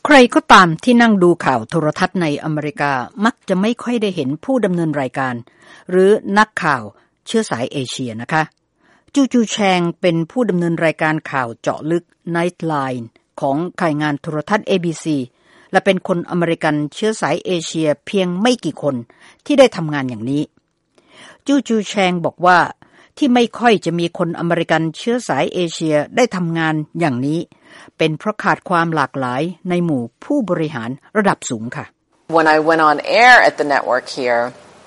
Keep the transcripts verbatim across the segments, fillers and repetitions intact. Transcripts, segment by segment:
ใครก็ตามที่นั่งดูข่าวโทรทัศน์ในอเมริกามักจะไม่ค่อยได้เห็นผู้ดำเนินรายการหรือนักข่าวเชื้อสายเอเชียนะคะจูจูแชงเป็นผู้ดำเนินรายการข่าวเจาะลึก Nightline ของข่ายงานโทรทัศน์ เอ บี ซี และเป็นคนอเมริกันเชื้อสายเอเชียเพียงไม่กี่คนที่ได้ทำงานอย่างนี้จูจูแชงบอกว่าที่ไม่ค่อยจะมีคนอเมริกันเชื้อสายเอเชียได้ทำงานอย่างนี้เป็นเพราะขาดความหลากหลายในหมู่ผู้บริหารระดับสูงค่ะ When I went on air at the network here,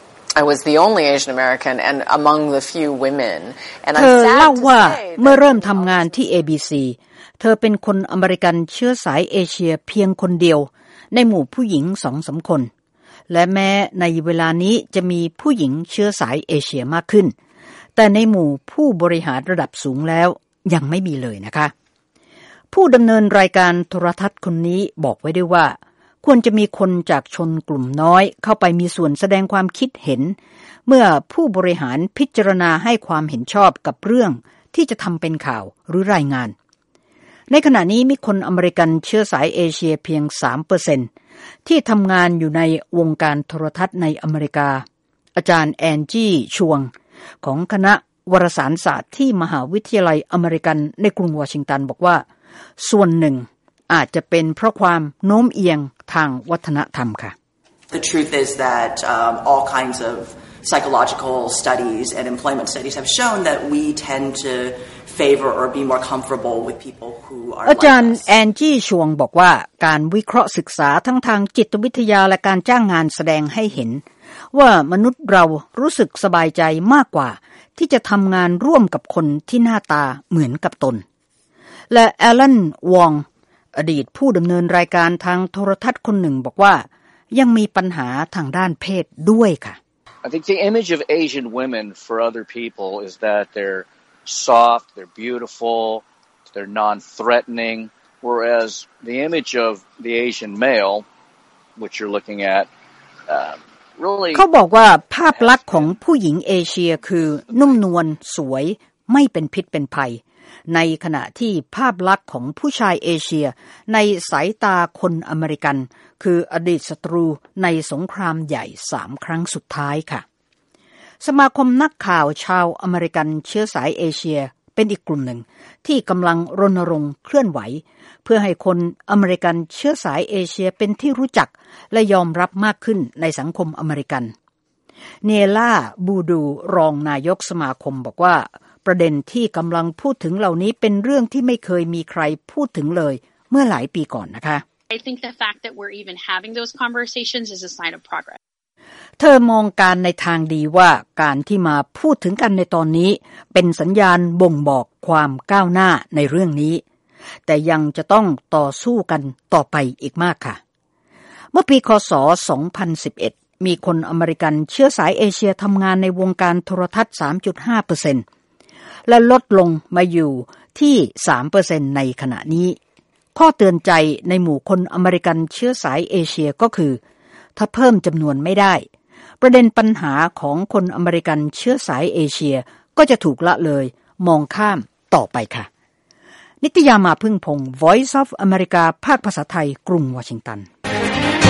I was the only Asian American and among the few women. And I'm sad to say เธอเล่าว่าเมื่อเริ่มทำงานที่ เอ บี ซี เธอเป็นคนอเมริกันเชื้อสายเอเชียเพียงคนเดียวในหมู่ผู้หญิง สองถึงสาม คนและแม้ในเวลานี้จะมีผู้หญิงเชื้อสายเอเชียมากขึ้นแต่ในหมู่ผู้บริหารระดับสูงแล้วยังไม่มีเลยนะคะผู้ดำเนินรายการโทรทัศน์คนนี้บอกไว้ด้วยว่าควรจะมีคนจากชนกลุ่มน้อยเข้าไปมีส่วนแสดงความคิดเห็นเมื่อผู้บริหารพิจารณาให้ความเห็นชอบกับเรื่องที่จะทำเป็นข่าวหรือรายงานในขณะนี้มีคนอเมริกันเชื้อสายเอเชียเพียง สามเปอร์เซ็นต์ ที่ทำงานอยู่ในวงการโทรทัศน์ในอเมริกาอาจารย์แอนจี้ชวงของคณะวารสารศาสตร์ที่มหาวิทยาลัยอเมริกันในกรุงวอชิงตันบอกว่าส่วนหนึ่งอาจจะเป็นเพราะความโน้มเอียงทางวัฒนธรรมค่ะ The truth is that um, all kinds of psychological studies and employment studies have shown that we tend to favor or be more comfortable with people who are อาจารย์แอนจี้ชวงบอกว่าการวิเคราะห์ศึกษาทั้งทางจิตวิทยาและการจ้างงานแสดงให้เห็นว่ามนุษย์เรารู้สึกสบายใจมากกว่าที่จะทำงานร่วมกับคนที่หน้าตาเหมือนกับตนและแอลันวองอดีตผู้ดำเนินรายการทางโทรทัศน์คนหนึ่งบอกว่ายังมีปัญหาทางด้านเพศด้วยค่ะ I think the image of Asian women for other people is that they're soft, they're beautiful, they're non-threatening, whereas the image of the Asian male, which you're looking at, um, really เขาบอกว่าภาพลักษณ์ของผู้หญิงเอเชียคือนุ่มนวลสวยไม่เป็นพิษเป็นภัยในขณะที่ภาพลักษณ์ของผู้ชายเอเชียในสายตาคนอเมริกันคืออดีตศัตรูในสงครามใหญ่สามครั้งสุดท้ายค่ะสมาคมนักข่าวชาวอเมริกันเชื้อสายเอเชียเป็นอีกกลุ่มหนึ่งที่กำลังรณรงค์เคลื่อนไหวเพื่อให้คนอเมริกันเชื้อสายเอเชียเป็นที่รู้จักและยอมรับมากขึ้นในสังคมอเมริกันเนล่าบูดูรองนายกสมาคมบอกว่าประเด็นที่กำลังพูดถึงเหล่านี้เป็นเรื่องที่ไม่เคยมีใครพูดถึงเลยเมื่อหลายปีก่อนนะคะ I think the fact that we're even having those conversations is a sign of progress เธอมองการในทางดีว่าการที่มาพูดถึงกันในตอนนี้เป็นสัญญาณบ่งบอกความก้าวหน้าในเรื่องนี้แต่ยังจะต้องต่อสู้กันต่อไปอีกมากค่ะเมื่อปีค.ศ. สองพันสิบเอ็ดมีคนอเมริกันเชื้อสายเอเชียทำงานในวงการโทรทัศน์ สามจุดห้าเปอร์เซ็นต์ และลดลงมาอยู่ที่ สามเปอร์เซ็นต์ ในขณะนี้ข้อเตือนใจในหมู่คนอเมริกันเชื้อสายเอเชียก็คือถ้าเพิ่มจำนวนไม่ได้ประเด็นปัญหาของคนอเมริกันเชื้อสายเอเชียก็จะถูกละเลยมองข้ามต่อไปค่ะนิตยามาพึ่งพงศ์ Voice of America ภาคภาษาไทยกรุงวอชิงตัน